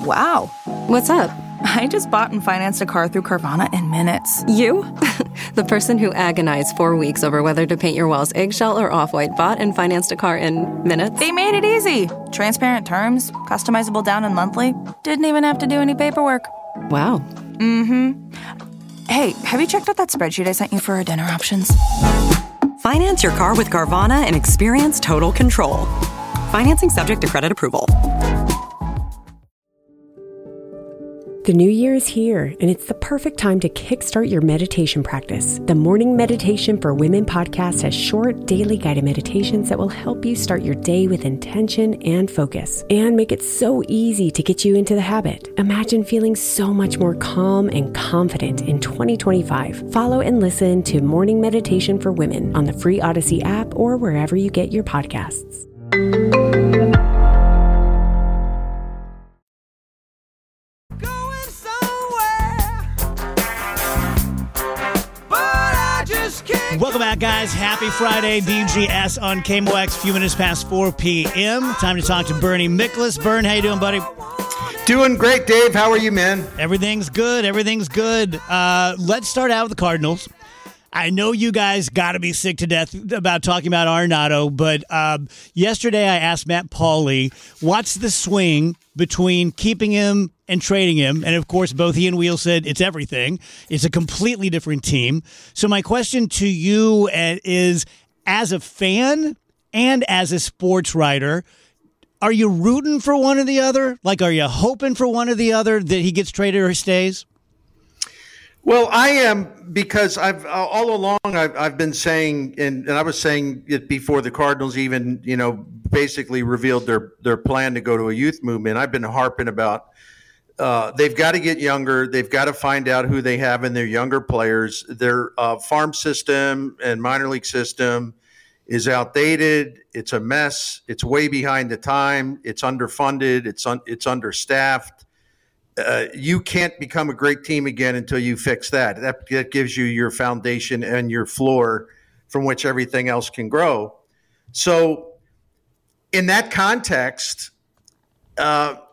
Wow. What's up? I just bought and financed a car through Carvana in minutes. You? The person who agonized 4 weeks over whether to paint your walls eggshell or off-white bought and financed a car in minutes? They made it easy. Transparent terms, customizable down and monthly. Didn't even have to do any paperwork. Wow. Mm-hmm. Hey, have you checked out that spreadsheet I sent you for our dinner options? Finance your car with Carvana and experience total control. Financing subject to credit approval. The new year is here, and it's the perfect time to kickstart your meditation practice. The Morning Meditation for Women podcast has short, daily guided meditations that will help you start your day with intention and focus, and make it so easy to get you into the habit. Imagine feeling so much more calm and confident in 2025. Follow and listen to Morning Meditation for Women on the free Odyssey app or wherever you get your podcasts. Welcome back, guys. Happy Friday. DGS on KMOX. Few minutes past 4 p.m. Time to talk to Bernie Miklasz. Bern, how you doing, buddy? Doing great, Dave. How are you, man? Everything's good. Everything's good. Let's start out with the Cardinals. I know you guys got to be sick to death about talking about Arenado, but yesterday I asked Matt Pauley, what's the swing between keeping him and trading him? And, of course, both he and Wheel said it's everything. It's a completely different team. So my question to you is, as a fan and as a sports writer, are you rooting for one or the other? Like, are you hoping for one or the other that he gets traded or stays? Well, I am, because I've all along I've been saying, and I was saying it before the Cardinals even, basically revealed their plan to go to a youth movement. I've been harping about they've got to get younger. They've got to find out who they have in their younger players. Their farm system and minor league system is outdated. It's a mess. It's way behind the time. It's underfunded. It's understaffed. You can't become a great team again until you fix that. That gives you your foundation and your floor from which everything else can grow. So in that context, for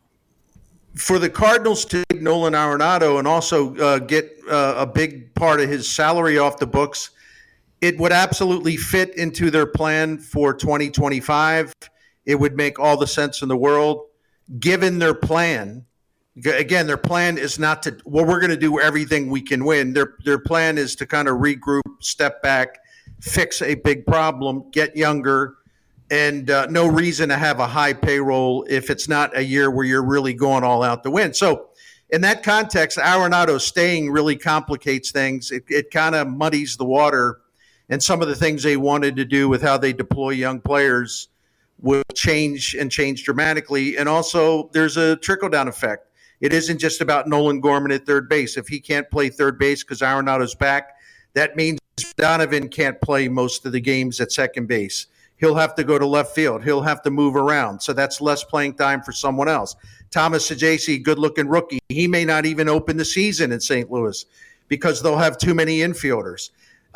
the Cardinals to take Nolan Arenado and also get a big part of his salary off the books, it would absolutely fit into their plan for 2025. It would make all the sense in the world, given their plan. Again, their plan is not to, well, we're going to do everything we can win. Their plan is to kind of regroup, step back, fix a big problem, get younger, and no reason to have a high payroll if it's not a year where you're really going all out to win. So in that context, Arenado staying really complicates things. It kind of muddies the water, and some of the things they wanted to do with how they deploy young players will change dramatically. And also there's a trickle-down effect. It isn't just about Nolan Gorman at third base. If he can't play third base because Arenado's back, that means Donovan can't play most of the games at second base. He'll have to go to left field. He'll have to move around. So that's less playing time for someone else. Thomas Saggese, good-looking rookie. He may not even open the season in St. Louis because they'll have too many infielders.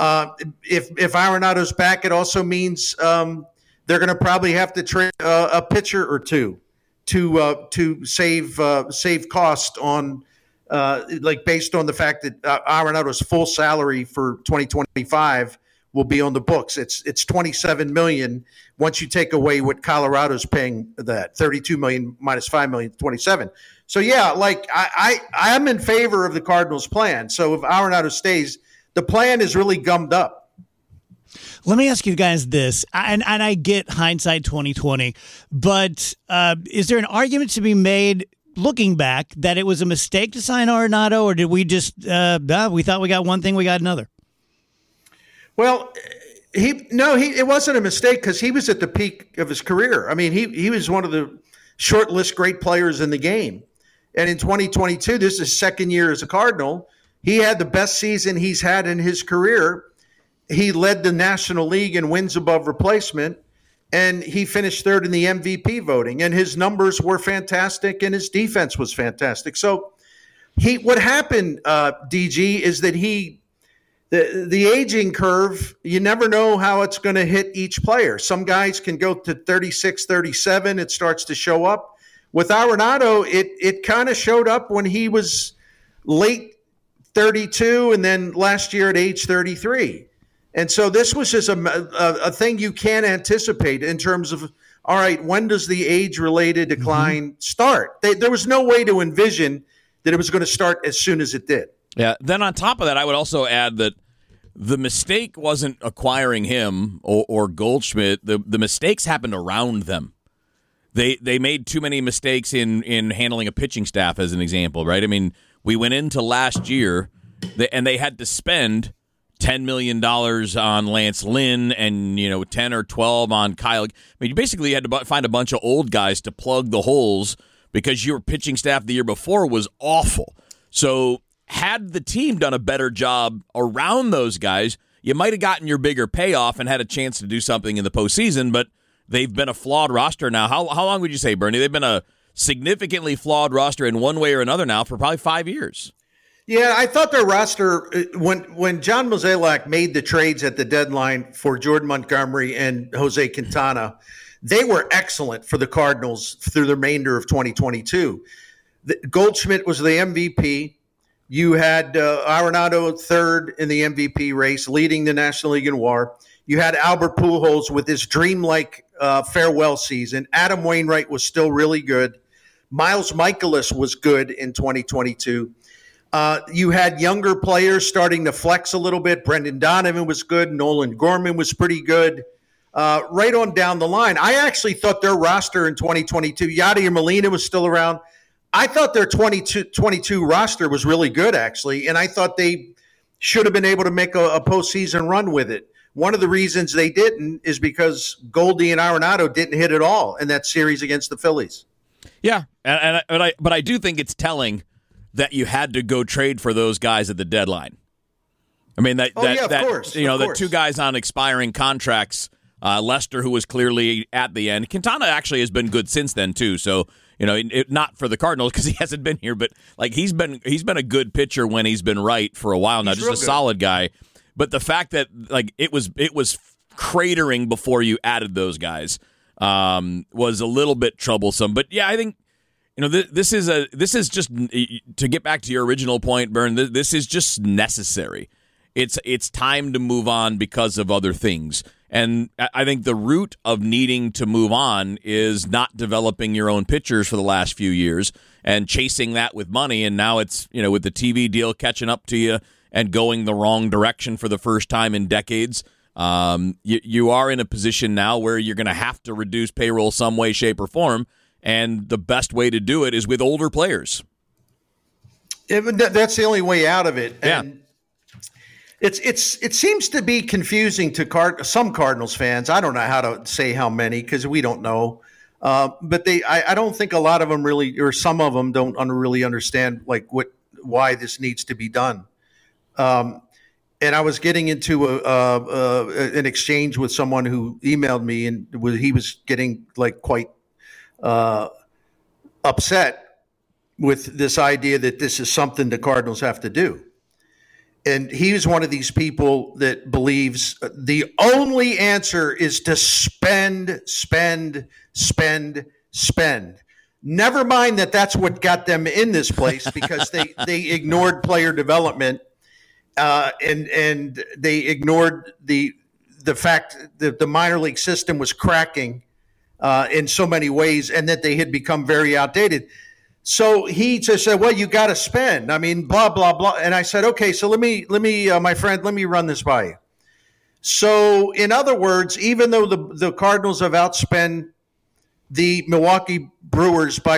If Arenado's back, it also means they're going to probably have to trade a pitcher or two to save cost on based on the fact that Arenado's full salary for 2025 will be on the books. It's $27 million once you take away what Colorado's paying, that $32 million minus $5 million, $27. So yeah, I'm in favor of the Cardinals' plan. So if Arenado stays, the plan is really gummed up. Let me ask you guys this, and I get hindsight 2020, but is there an argument to be made looking back that it was a mistake to sign Arenado, or did we just we thought we got one thing, we got another? Well, it wasn't a mistake because he was at the peak of his career. I mean, he was one of the short list great players in the game, and in 2022, this is his second year as a Cardinal. He had the best season he's had in his career. He led the National League in wins above replacement, and he finished third in the MVP voting. And his numbers were fantastic, and his defense was fantastic. So what happened, DG, is that the aging curve, you never know how it's going to hit each player. Some guys can go to 36, 37. It starts to show up. With Arenado, it kind of showed up when he was late 32 and then last year at age 33. And so this was just a thing you can't anticipate in terms of, all right, when does the age-related decline start? There was no way to envision that it was going to start as soon as it did. Yeah. Then on top of that, I would also add that the mistake wasn't acquiring him or Goldschmidt. The mistakes happened around them. They made too many mistakes in handling a pitching staff, as an example, right? I mean, we went into last year, and they had to spend $10 million on Lance Lynn and 10 or 12 on Kyle. I mean, you basically had to find a bunch of old guys to plug the holes because your pitching staff the year before was awful. So had the team done a better job around those guys, you might have gotten your bigger payoff and had a chance to do something in the postseason, but they've been a flawed roster now. How long would you say, Bernie? They've been a significantly flawed roster in one way or another now for probably 5 years. Yeah, I thought their roster, when John Mozeliak made the trades at the deadline for Jordan Montgomery and Jose Quintana, they were excellent for the Cardinals through the remainder of 2022. Goldschmidt was the MVP. You had Arenado third in the MVP race, leading the National League in WAR. You had Albert Pujols with his dreamlike farewell season. Adam Wainwright was still really good. Miles Mikolas was good in 2022. You had younger players starting to flex a little bit. Brendan Donovan was good. Nolan Gorman was pretty good. Right on down the line. I actually thought their roster in 2022, Yadier Molina was still around. I thought their 22 roster was really good, actually, and I thought they should have been able to make a postseason run with it. One of the reasons they didn't is because Goldie and Arenado didn't hit at all in that series against the Phillies. Yeah, but I do think it's telling that you had to go trade for those guys at the deadline. I mean, of course. The two guys on expiring contracts, Lester, who was clearly at the end. Quintana actually has been good since then, too, so not for the Cardinals because he hasn't been here, but like he's been a good pitcher when he's been right for a while now, just a solid guy. But the fact that like it was cratering before you added those guys was a little bit troublesome. But yeah, I think this is just to get back to your original point, Bern. This is just necessary. It's time to move on because of other things. And I think the root of needing to move on is not developing your own pitchers for the last few years and chasing that with money. And now it's, with the TV deal catching up to you and going the wrong direction for the first time in decades. You are in a position now where you're going to have to reduce payroll some way, shape, or form. And the best way to do it is with older players. That's the only way out of it. Yeah. And it seems to be confusing to some Cardinals fans. I don't know how to say how many because we don't know. But I don't think a lot of them really, or some of them don't really understand why this needs to be done. And I was getting into an exchange with someone who emailed me, and he was getting quite upset with this idea that this is something the Cardinals have to do. And he was one of these people that believes the only answer is to spend. Never mind that that's what got them in this place because they ignored player development and they ignored the fact that the minor league system was cracking in so many ways and that they had become very outdated. So he just said, well, you got to spend. I mean, blah, blah, blah. And I said, okay, so let me, my friend, let me run this by you. So in other words, even though the Cardinals have outspent the Milwaukee Brewers by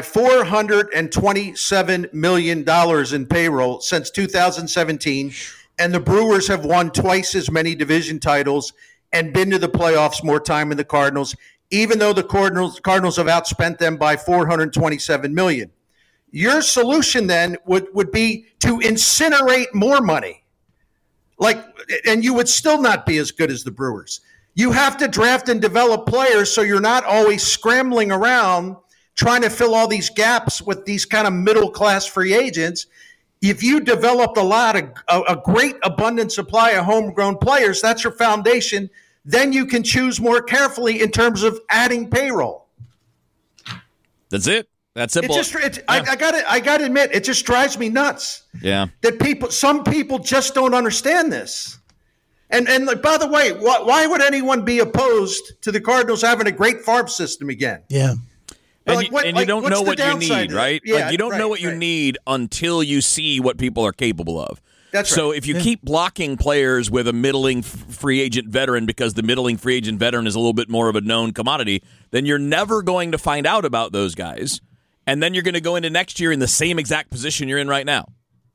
$427 million in payroll since 2017, and the Brewers have won twice as many division titles and been to the playoffs more time than the Cardinals, even though the Cardinals have outspent them by $427 million. Your solution then would be to incinerate more money. And you would still not be as good as the Brewers. You have to draft and develop players so you're not always scrambling around trying to fill all these gaps with these kind of middle-class free agents. If you developed a great abundant supply of homegrown players, that's your foundation. Then you can choose more carefully in terms of adding payroll. That's it. That simple. I got to admit, it just drives me nuts. Yeah. That some people just don't understand this. And like, by the way, why would anyone be opposed to the Cardinals having a great farm system again? Yeah. And you don't know what you need, right? Yeah, you don't know what you need until you see what people are capable of. That's right. So if you keep blocking players with a middling free agent veteran because the middling free agent veteran is a little bit more of a known commodity, then you're never going to find out about those guys. And then you're going to go into next year in the same exact position you're in right now.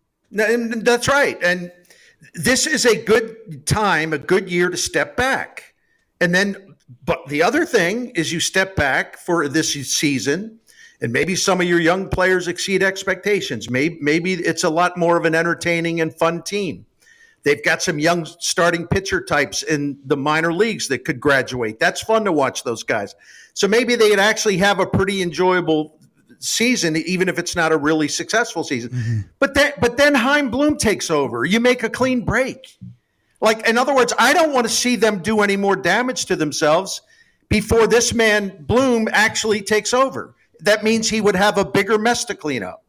That's right. And this is a good time, a good year to step back. And then, but the other thing is you step back for this season, and maybe some of your young players exceed expectations. Maybe it's a lot more of an entertaining and fun team. They've got some young starting pitcher types in the minor leagues that could graduate. That's fun to watch those guys. So maybe they'd actually have a pretty enjoyable season, even if it's not a really successful season. Mm-hmm. But then Chaim Bloom takes over. You make a clean break. Like, in other words, I don't want to see them do any more damage to themselves before this man Bloom actually takes over. That means he would have a bigger mess to clean up.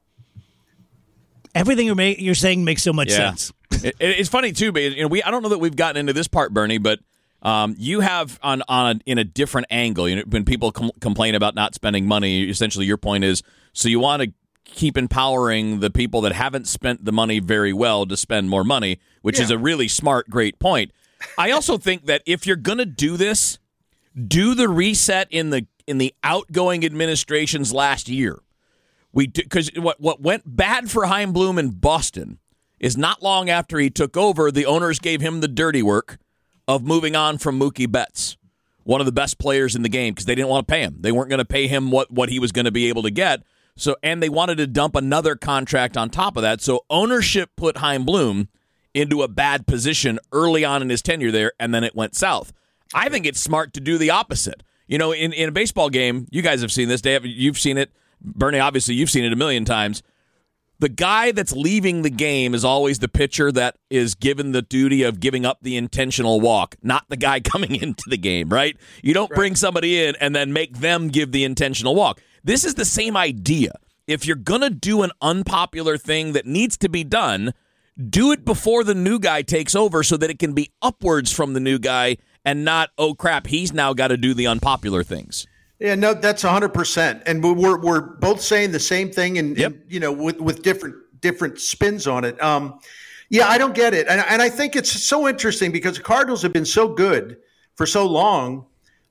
Everything you're saying makes so much sense. It's funny too, but I don't know that we've gotten into this part, Bernie, but you have in a different angle. When people complain about not spending money, essentially your point is, so you want to keep empowering the people that haven't spent the money very well to spend more money, which is a really smart, great point. I also think that if you're going to do this, do the reset in the outgoing administration's last year. Because what went bad for Chaim Bloom in Boston is not long after he took over, the owners gave him the dirty work of moving on from Mookie Betts, one of the best players in the game, because they didn't want to pay him. They weren't going to pay him what he was going to be able to get. So, and they wanted to dump another contract on top of that. So ownership put Chaim Bloom into a bad position early on in his tenure there, and then it went south. I think it's smart to do the opposite. In a baseball game, you guys have seen this, Dave, you've seen it. Bernie, obviously, you've seen it a million times. The guy that's leaving the game is always the pitcher that is given the duty of giving up the intentional walk, not the guy coming into the game, right? You don't bring somebody in and then make them give the intentional walk. This is the same idea. If you're going to do an unpopular thing that needs to be done, do it before the new guy takes over so that it can be upwards from the new guy and not, oh, crap, he's now got to do the unpopular things. Yeah, no, that's 100%. And we're both saying the same thing and with different spins on it. I don't get it. And I think it's so interesting because the Cardinals have been so good for so long.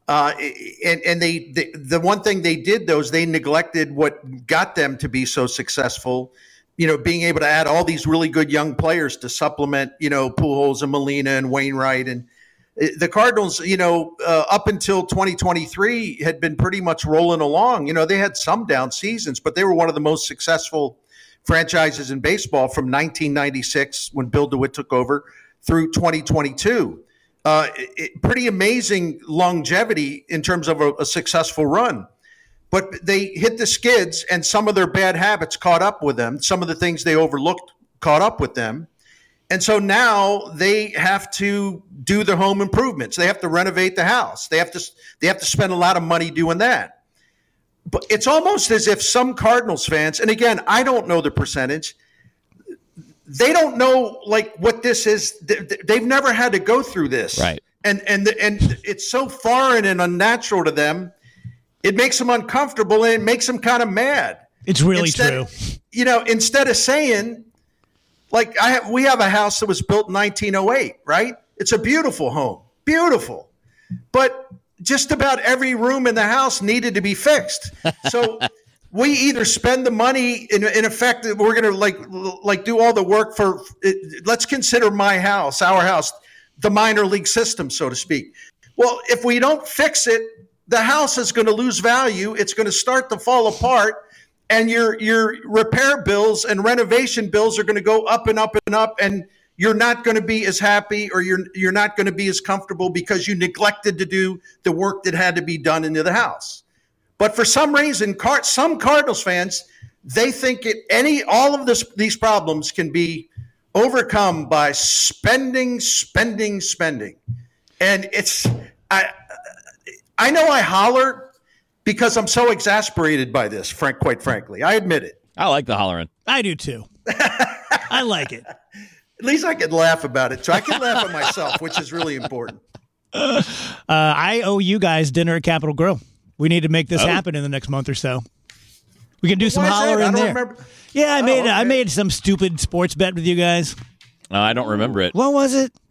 And the one thing they did, though, is they neglected what got them to be so successful, being able to add all these really good young players to supplement, Pujols and Molina and Wainwright. And the Cardinals, up until 2023 had been pretty much rolling along. They had some down seasons, but they were one of the most successful franchises in baseball from 1996 when Bill DeWitt took over through 2022. Pretty amazing longevity in terms of a successful run. But they hit the skids and some of their bad habits caught up with them. Some of the things they overlooked caught up with them. And so now they have to do the home improvements. They have to renovate the house. They have to spend a lot of money doing that. But it's almost as if some Cardinals fans, and again, I don't know the percentage, they don't know what this is. They've never had to go through this. Right. And it's so foreign and unnatural to them. It makes them uncomfortable and it makes them kind of mad. It's really true. Instead of saying, we have a house that was built in 1908, right? It's a beautiful home, beautiful. But just about every room in the house needed to be fixed. So we either spend the money in effect, we're going to do all the work for, let's consider my house, our house, the minor league system, so to speak. Well, if we don't fix it, the house is going to lose value. It's going to start to fall apart. And your repair bills and renovation bills are going to go up and up and up, and you're not going to be as happy or you're not going to be as comfortable because you neglected to do the work that had to be done into the house. But for some reason, some Cardinals fans, they think all of these problems can be overcome by spending. And I know I holler because I'm so exasperated by this, quite frankly. I admit it. I like the hollering. I do too. I like it. At least I can laugh about it. So I can laugh at myself, which is really important. I owe you guys dinner at Capitol Grill. We need to make this happen in the next month or so. We can do some holler in there. Remember. Yeah, I made some stupid sports bet with you guys. I don't remember it. What was it?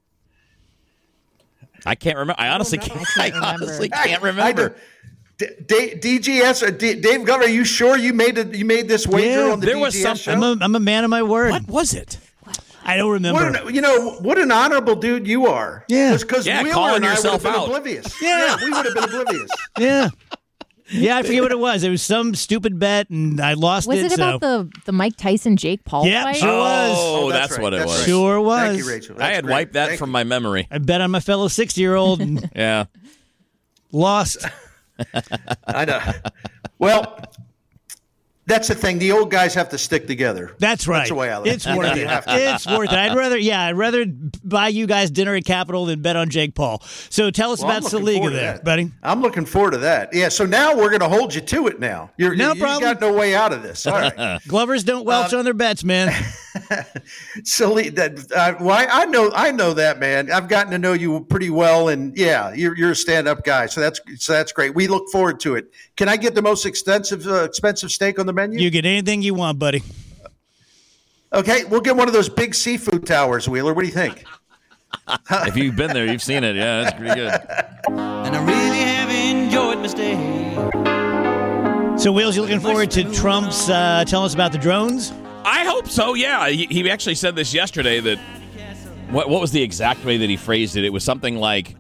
I can't remember. I honestly can't remember. DGS or Dave Glover, are you sure you made this wager on the DGS show? I'm a man of my word. What was it? I don't remember. What an honorable dude you are. Yeah. Because Wheeler and I would have been oblivious. Yeah, we would have been oblivious. Yeah. Yeah, I forget what it was. It was some stupid bet, and I lost it. Was it about the Mike Tyson-Jake Paul fight? Sure was. Oh, that's what it was. Right. Sure was. Thank you, Rachel. I had wiped that from my memory. I bet on my fellow 60-year-old and yeah. Lost. I know. Well, that's the thing. The old guys have to stick together. That's right. That's the way I look. It's worth it. It's worth it. I'd rather buy you guys dinner at Capitol than bet on Jake Paul. So tell us about Saliga there, buddy. I'm looking forward to that. Yeah, so now we're going to hold you to it now. You got no way out of this. All right. Glovers don't welch on their bets, man. Silly I know that, man. I've gotten to know you pretty well, and yeah, you're a stand-up guy. So that's great. We look forward to it. Can I get the most expensive steak on the menu? You get anything you want, buddy. Okay, we'll get one of those big seafood towers, Wheeler. What do you think? If you've been there, you've seen it. Yeah, that's pretty good. And I really have enjoyed my stay. So, Wheels, you looking forward to Trump's tell us about the drones? I hope so, yeah. He actually said this yesterday that what was the exact way that he phrased it? It was something like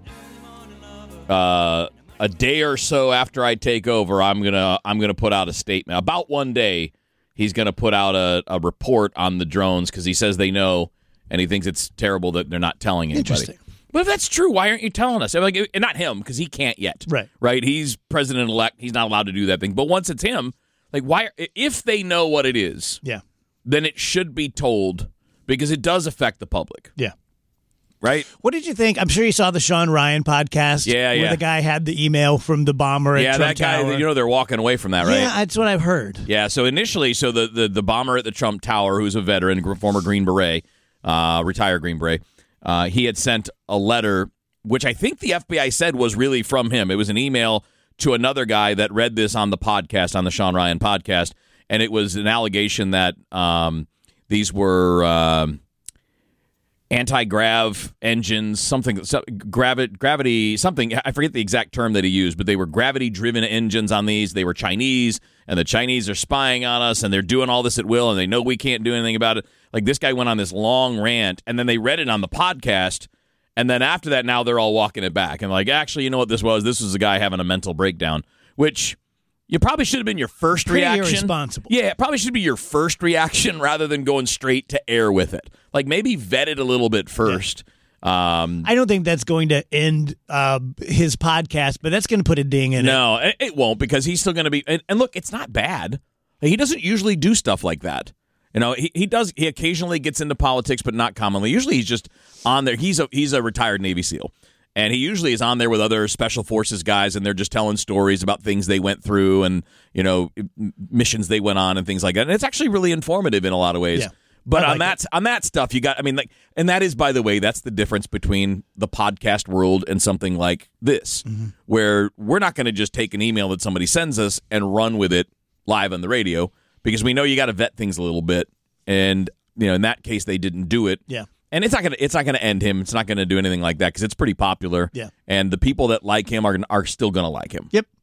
a day or so after I take over, I'm gonna put out a statement. About one day, he's gonna put out a report on the drones because he says they know, and he thinks it's terrible that they're not telling anybody. Interesting. But if that's true, why aren't you telling us? Like, and not him, because he can't yet. Right. He's president-elect. He's not allowed to do that thing. But once it's him, like, why? If they know what it is, then it should be told because it does affect the public. Yeah. Right? What did you think? I'm sure you saw the Sean Ryan podcast. Where the guy had the email from the bomber at Trump Tower. Yeah, that guy, they're walking away from that, right? Yeah, that's what I've heard. Yeah, so initially, the bomber at the Trump Tower, who's a veteran, former Green Beret, retired Green Beret, he had sent a letter, which I think the FBI said was really from him. It was an email to another guy that read this on the podcast, on the Sean Ryan podcast, and it was an allegation that these were anti-grav engines, gravity, something. I forget the exact term that he used, but they were gravity-driven engines on these. They were Chinese, and the Chinese are spying on us, and they're doing all this at will, and they know we can't do anything about it. Like, this guy went on this long rant, and then they read it on the podcast, and then after that, now they're all walking it back. And like, actually, you know what this was? This was a guy having a mental breakdown, which you probably should have been your first reaction. Pretty irresponsible. Yeah, it probably should be your first reaction rather than going straight to air with it. Like, maybe vet it a little bit first. I don't think that's going to end his podcast, but that's going to put a ding in it. No, it won't, because he's still going to be. And look, it's not bad. He doesn't usually do stuff like that. You know, he does. He occasionally gets into politics, but not commonly. Usually, he's just on there. He's a retired Navy SEAL, and he usually is on there with other special forces guys, and they're just telling stories about things they went through and, you know, missions they went on and things like that. And it's actually really informative in a lot of ways. Yeah. But on that stuff, you got. I mean, like, and that is, by the way, that's the difference between the podcast world and something like this, where we're not going to just take an email that somebody sends us and run with it live on the radio, because we know you got to vet things a little bit. And, you know, in that case, they didn't do it. Yeah. And it's not gonna end him. It's not gonna do anything like that because it's pretty popular. Yeah. And the people that like him are still gonna like him. Yep.